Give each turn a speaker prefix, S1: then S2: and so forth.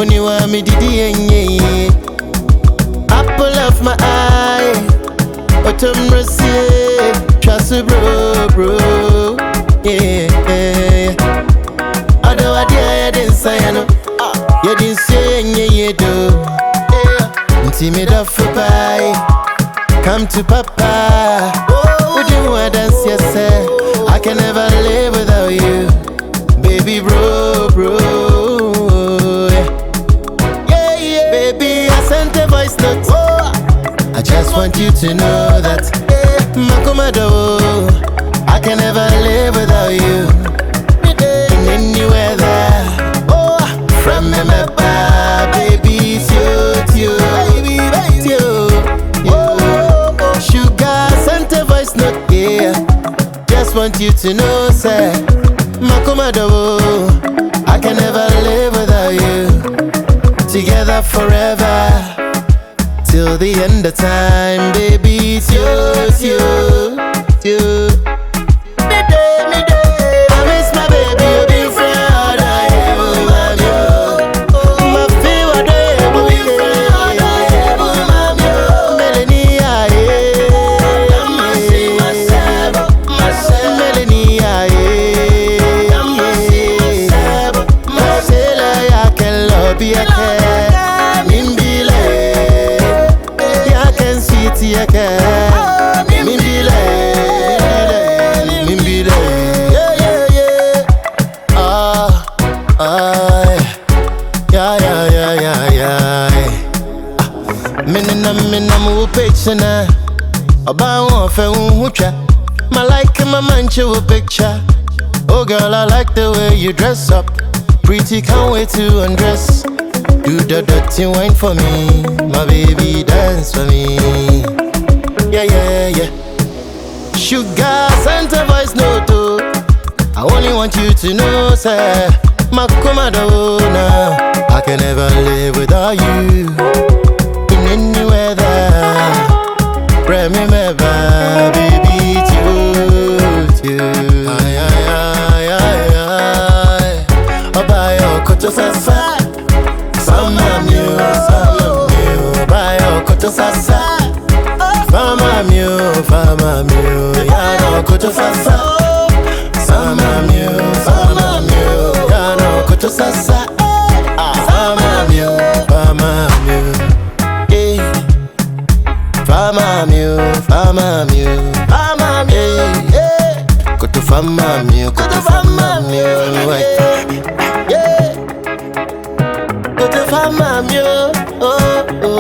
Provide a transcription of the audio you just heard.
S1: Only want me didi apple of my eye. Autumn rosy, trust bro. Yeah. Although I didn't say no, you didn't say you do. Intimate for pie, come to papa. Would you want to dance yourself? I can never live without you, baby bro. Yeah. Baby, I sent a voice note. I just want you to know that Makomado, I can never live without you in any weather. From me, baby, it's you. Sugar sent a voice note, yeah. Just want you to know, say, Makomado, I can never live without you. Together forever, till the end of time, baby, it's you. I miss my baby, you be friend, I love you. My favorite day, you be friend, I love you. Melania, Marcela, I can love you, I can. Minna picture na about one for ucha. My like my man show a picture. Oh girl, I like the way you dress up. Pretty, can't wait to undress. Do the dirty wine for me, my baby, dance for me. Yeah. Sugar sent a voice note. I only want you to know, sir, Makomado, now I can never live without you in any weather. Remember, baby, it's you. Aye. Obayo koto sasa. Fama mio, bayo koto sasa. Fama mio, yano koto sasa. Fama mio, yano koto sasa. Fama mio, yeah. Fama mio, yeah. Koto fama mio, yeah. Fama mio, oh.